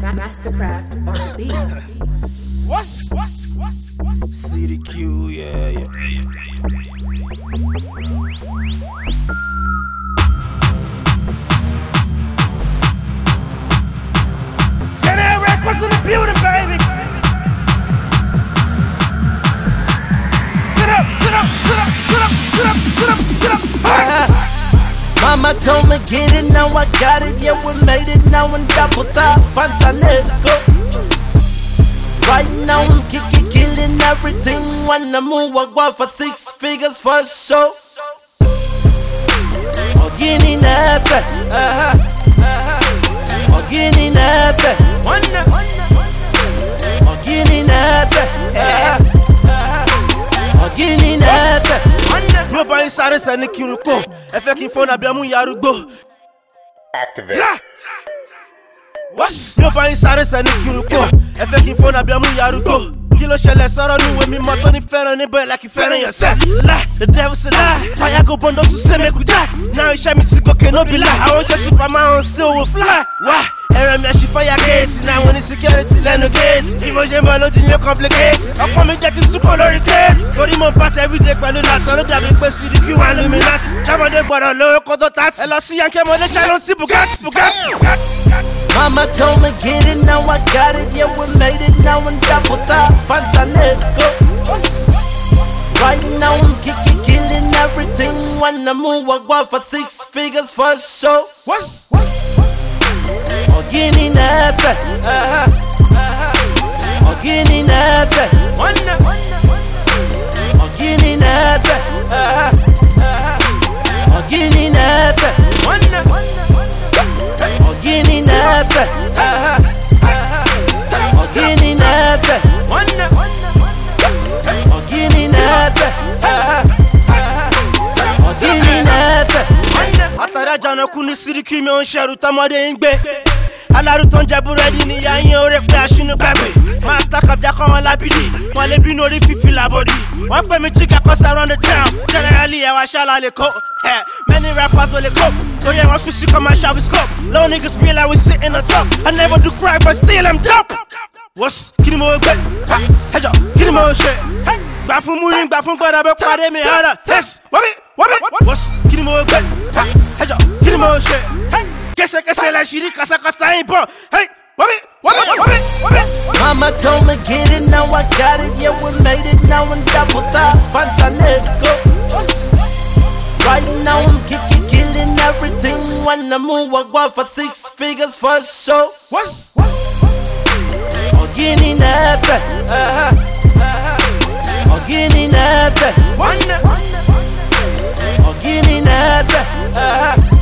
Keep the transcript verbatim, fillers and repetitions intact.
Mastercraft on the beat. What's, what's, what's, what's C D Q, yeah, yeah. Generic, what's in the building, baby? Get up, get up, get up, get up, get up, get up, get up, get up. Mama told me get it, now I got it, yeah we made it, now I'm double top, Fantanego. Right now I'm kicking, killing everything, when I move I go for six figures for a show. Ogini nasa, uh-huh, uh-huh. Ogini nasa, Ogini nasa, uh-huh, uh-huh. Ogini nasa. Mi ò bá yín sáré sẹ́ni kí n kó, ẹ fẹ́ kí n fọ́nà bí ọmú yarúgbó. Activate. Mi ò bá yín sáré sẹ́ni kí n kó, ẹ fẹ́ kí n fọ́nà bí ọmú yarúgbó. Kí ló ṣẹlẹ̀ sọ̀rọ̀ níwèé mímọ́ tó ní fẹ́ràn níbẹ̀ like fẹ́ràn yourself. Lie, the devil's a lie. Fire go burn those who say make we die. Now iṣẹ́ mi ti gòkè no be lie. Àwọn ṣe Superman still will fly. Why? Ẹ̀rọ mi àṣì fire gate. Now when it's security lẹ́nu gate. Ìmọ̀ṣẹ́ mọ́ ló ti yẹn complicate. Ọ̀pọ̀ mi jẹ́ ti súpọ̀ lórí case. Torí mo pass everyday pẹ̀lú láti. Ọ̀rọ̀ dàbí pé C D Q wà lómi láti. Jábọ̀dé gbọ́dọ̀ lówó kọ́tọ́ tààtì. Ẹ lọ sí Yankee mọ́lé ṣáná sí Bugatti. Mama told me get it, now I got it, yeah we made it, now I'm double top, Fantanego. Right now I'm kicking, killing everything, when I move I go for six figures for a show. Ogini nasa, uh-huh, uh-huh. Ogini nasa, Ogini nasa, uh-huh, uh-huh. Ogini nasa, Ogini nasa, uh-huh, uh-huh. Ogini nasa, Ogini nasa, uh-huh, uh-huh. Ogini nasa. Àtàrà jànàkú ní C D Q mi ò ń ṣẹrù tọmọdé ń gbé. Alárù tó ń jẹ búrẹ́dì ní yáyín orí pé aṣínú gbàgbé. Máa takàbíà kọ́ wọn lábìlì, wọ́n lè bínú orí fífi làbọ̀dì. Wọ́n pè mí chica cause around the town. Generally ẹ̀wà ṣálá lè kó. Many rappers will cope. So yeah, I'm switching come and shout with scope. Low niggas feel like we sitting on top. I never do cry but still I'm dope. What's kini mo gbẹ? Ẹjọ kini mo ṣe? Gbà fún múrin, gbà fún gbọ́dọ̀ bẹ́ pàdé mi hànà. Test wọ́bí wọ́bí. What's kini mo gbẹ? Ẹjọ kini mo ṣe? Kẹsẹkẹsẹ la ṣìírí kàṣàkàṣà yín bọ̀. Wọ́bí wọ́bí wọ́bí wọ́bí. Mama told me get it, now I got it, yeah we made it, now I'm double top, Fantanego. Right now I'm kicking, killing everything, when I move I go for six figures for a show. Ogini nasa, uh-huh, uh-huh. Ogini nasa, Ogini nasa, uh-huh.